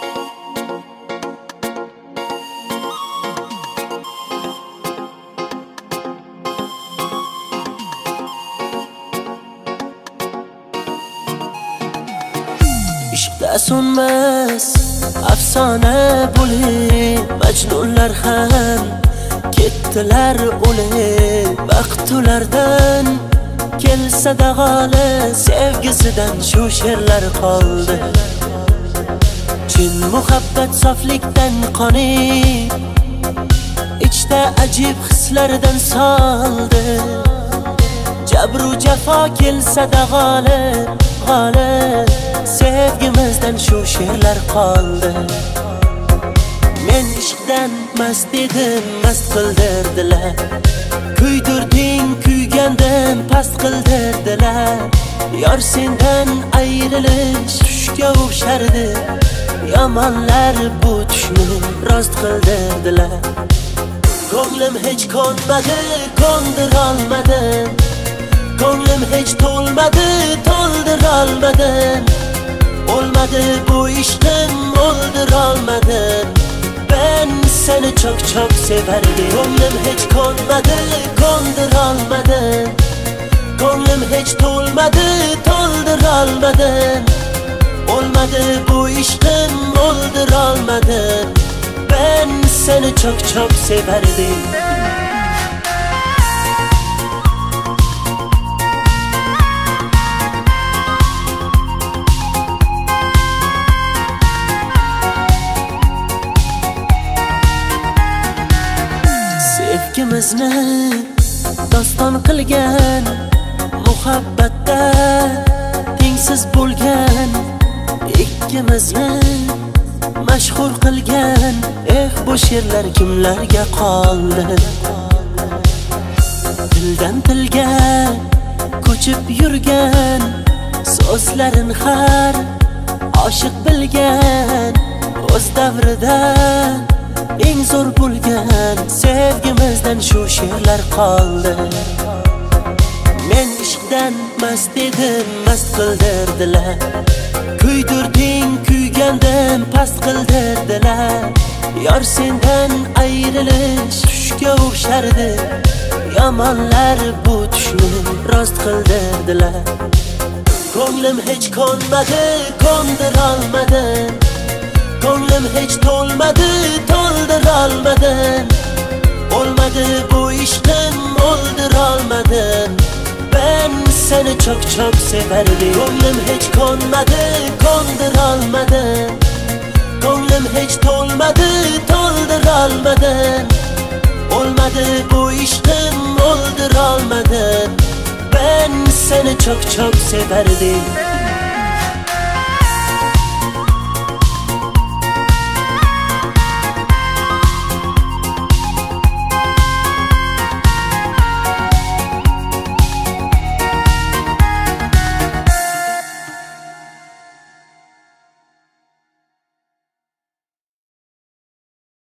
ishqda so'nmas afsona bo'lib majnunlar ham ketdilar o'lib. Vaqt ulardan kelsa-da g'oli, sevgisidan shu she'rlar qoldi. Chin muhabbat soflikdan qonib, ichda ajib hislardan soldi. Jabru jafo kelsa-da g'olib, g'olib, sevgimizdan shu she'rlar qoldi. Men ishqdan mast edim, mast qildirdilar. Kuydirding, kuygandan past qildirdilar. Yor sendan ayrilish tushga o'xshardi. Yomonlar bu tushni rost qildirdilar. Ko'nglim hech ko'nmadi, ko'ndirolmadim. Ko'nglim hech to'lmadi, to'ldirolmadim. Olmadı bu ishqim, o'ldirolmadim. Ben seni çok çok severdim. Ko'nglim hech ko'nmadi, ko'ndirolmadim. Ko'nglim hech to'lmadi, to'ldirolmadim. Olmadı bu ishqim, o'ldirolmadim. Ben seni çok çok severdim. Sevgimizni doston qilgan, muhabbatda tengsiz bo'lgan, ikkimizni mashhur qilgan. Bu she'rlar kimlarga qoldi? Dildan tilga ko'chib yurgan, so'zlarin har oshiq bilgan. O'z davrida eng zo'r bo'lgan sevgimizdan shu she'rlar qoldi. Men ishqdan mast edim, mast qildirdilar. Kuydirding, kuygandan past qildirdilar. Yor sendan ayrilish tushga o'xshardi. Yomonlar bu tushni rost qildirdilar. Ko'nglim hech ko'nmadi, ko'ndirolmadim. Ko'nglim hech to'lmadi, to'ldirolmadim. Olmadı bu ishqim, o'ldirolmadim. Ben seni çok çok severdim. Ko'nglim hech ko'nmadi, ko'ndirolmadim. Ko'nglim hech to'lmadi, to'ldirolmadim. Olmadı bu ishqim, o'ldirolmadim. Ben seni çok çok severdim.